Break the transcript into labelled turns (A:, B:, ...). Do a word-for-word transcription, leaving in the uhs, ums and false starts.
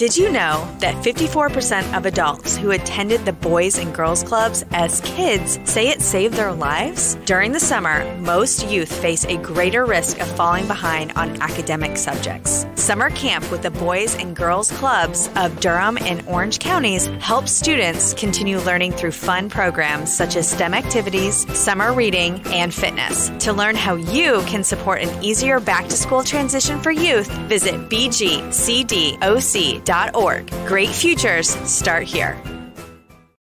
A: Did you know that fifty-four percent of adults who attended the Boys and Girls Clubs as kids say it saved their lives? During the summer, most youth face a greater risk of falling behind on academic subjects. Summer camp with the Boys and Girls Clubs of Durham and Orange counties helps students continue learning through fun programs such as STEM activities, summer reading, and fitness. To learn how you can support an easier back-to-school transition for youth, visit b g c d o c dot org. Great futures start here.